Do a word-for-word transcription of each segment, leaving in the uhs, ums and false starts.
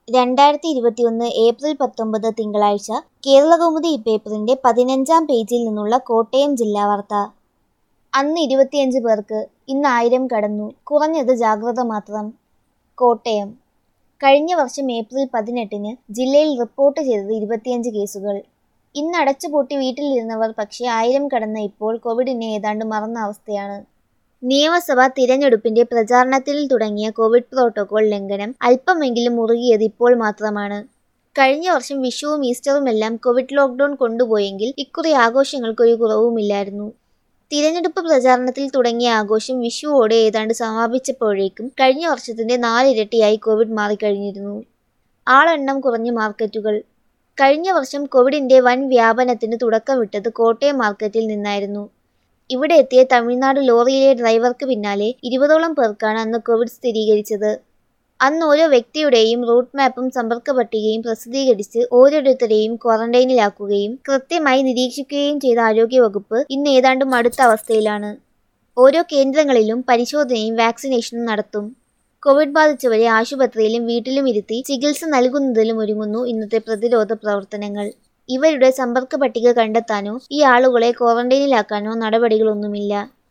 രണ്ടായിരത്തി ഇരുപത്തിയൊന്ന് ഏപ്രിൽ പത്തൊമ്പത് തിങ്കളാഴ്ച കേരളകൗമുദി പേപ്പറിന്റെ പതിനഞ്ചാം പേജിൽ നിന്നുള്ള കോട്ടയം ജില്ലാ വാർത്ത. അന്ന് ഇരുപത്തിയഞ്ച് പേർക്ക്, ഇന്ന് ആയിരം കടന്നു, കുറഞ്ഞത് ജാഗ്രത മാത്രം. കോട്ടയം. കഴിഞ്ഞ വർഷം ഏപ്രിൽ പതിനെട്ടിന് ജില്ലയിൽ റിപ്പോർട്ട് ചെയ്തത് ഇരുപത്തിയഞ്ച് കേസുകൾ. ഇന്ന് അടച്ചുപൂട്ടി വീട്ടിലിരുന്നവർ പക്ഷേ ആയിരം കടന്ന ഇപ്പോൾ കോവിഡിനെ ഏതാണ്ട് മറന്ന അവസ്ഥയാണ്. നിയമസഭാ തിരഞ്ഞെടുപ്പിന്റെ പ്രചാരണത്തിൽ തുടങ്ങിയ കോവിഡ് പ്രോട്ടോകോൾ ലംഘനം അല്പമെങ്കിലും മുറുകിയത് ഇപ്പോൾ മാത്രമാണ്. കഴിഞ്ഞ വർഷം വിഷുവും ഈസ്റ്ററുമെല്ലാം കോവിഡ് ലോക്ക്ഡൗൺ കൊണ്ടുപോയെങ്കിൽ ഇക്കുറി ആഘോഷങ്ങൾക്കൊരു കുറവുമില്ലായിരുന്നു. തിരഞ്ഞെടുപ്പ് പ്രചാരണത്തിൽ തുടങ്ങിയ ആഘോഷം വിഷുവോടെ ഏതാണ്ട് സമാപിച്ചപ്പോഴേക്കും കഴിഞ്ഞ വർഷത്തിന്റെ നാലിരട്ടിയായി കോവിഡ് മാറിക്കഴിഞ്ഞിരുന്നു. ആളെണ്ണം കുറഞ്ഞ മാർക്കറ്റുകൾ. കഴിഞ്ഞ വർഷം കോവിഡിന്റെ വൻ വ്യാപനത്തിന് തുടക്കമിട്ടത് കോട്ടയം മാർക്കറ്റിൽ നിന്നായിരുന്നു. ഇവിടെ എത്തിയ തമിഴ്നാട് ലോറിയിലെ ഡ്രൈവർക്ക് പിന്നാലെ ഇരുപതോളം പേർക്കാണ് അന്ന് കോവിഡ് സ്ഥിരീകരിച്ചത്. അന്ന് ഓരോ വ്യക്തിയുടെയും റൂട്ട് മാപ്പും സമ്പർക്ക പട്ടികയും പ്രസിദ്ധീകരിച്ച് ഓരോരുത്തരെയും ക്വാറന്റൈനിലാക്കുകയും കൃത്യമായി നിരീക്ഷിക്കുകയും ചെയ്ത ആരോഗ്യവകുപ്പ് ഇന്ന് ഏതാണ്ട് മടുത്ത അവസ്ഥയിലാണ്. ഓരോ കേന്ദ്രങ്ങളിലും പരിശോധനയും വാക്സിനേഷനും നടത്തും. കോവിഡ് ബാധിച്ചവരെ ആശുപത്രിയിലും വീട്ടിലും ഇരുത്തി ചികിത്സ നൽകുന്നതിലും ഒരുങ്ങുന്നു ഇന്നത്തെ പ്രതിരോധ പ്രവർത്തനങ്ങൾ. ഇവരുടെ സമ്പർക്ക പട്ടിക കണ്ടെത്താനോ ഈ ആളുകളെ ക്വാറന്റൈനിലാക്കാനോ നടപടികളൊന്നുമില്ല.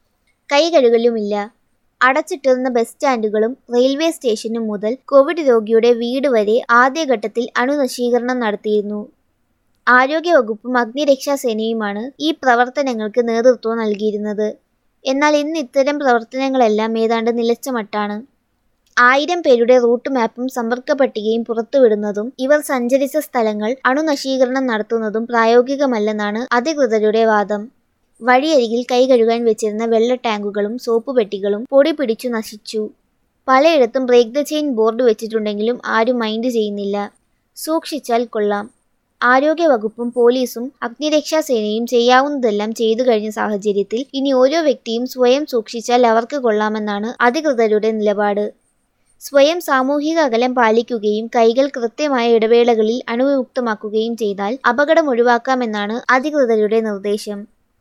കൈ കഴുകലുമില്ല. അടച്ചിട്ടിരുന്ന ബസ് സ്റ്റാൻഡുകളും റെയിൽവേ സ്റ്റേഷനും മുതൽ കോവിഡ് രോഗിയുടെ വീട് വരെ ആദ്യഘട്ടത്തിൽ അണുനശീകരണം നടത്തിയിരുന്നു. ആരോഗ്യവകുപ്പും അഗ്നിരക്ഷാസേനയുമാണ് ഈ പ്രവർത്തനങ്ങൾക്ക് നേതൃത്വം നൽകിയിരുന്നത്. എന്നാൽ ഇന്ന് ഇത്തരം പ്രവർത്തനങ്ങളെല്ലാം ഏതാണ്ട് നിലച്ച മട്ടാണ്. ആയിരം പേരുടെ റൂട്ട് മാപ്പും സമ്പർക്ക പട്ടികയും പുറത്തുവിടുന്നതും ഇവർ സഞ്ചരിച്ച സ്ഥലങ്ങൾ അണുനശീകരണം നടത്തുന്നതും പ്രായോഗികമല്ലെന്നാണ് അധികൃതരുടെ വാദം. വഴിയരികിൽ കൈ കഴുകാൻ വെച്ചിരുന്ന വെള്ള ടാങ്കുകളും സോപ്പ് പെട്ടികളും പൊടി പിടിച്ചു നശിച്ചു. പലയിടത്തും ബ്രേക്ക് ദ ചെയിൻ ബോർഡ് വെച്ചിട്ടുണ്ടെങ്കിലും ആരും മൈൻഡ് ചെയ്യുന്നില്ല. സൂക്ഷിച്ചാൽ കൊള്ളാം. ആരോഗ്യവകുപ്പും പോലീസും അഗ്നിരക്ഷാസേനയും ചെയ്യാവുന്നതെല്ലാം ചെയ്തു കഴിഞ്ഞ സാഹചര്യത്തിൽ ഇനി ഓരോ വ്യക്തിയും സ്വയം സൂക്ഷിച്ചാൽ അവർക്ക് കൊള്ളാമെന്നാണ് അധികൃതരുടെ നിലപാട്. സ്വയം സാമൂഹിക അകലം പാലിക്കുകയും കൈകൾ കൃത്യമായ ഇടവേളകളിൽ അണുവിമുക്തമാക്കുകയും ചെയ്താൽ അപകടം ഒഴിവാക്കാമെന്നാണ് അധികൃതരുടെ നിർദ്ദേശം.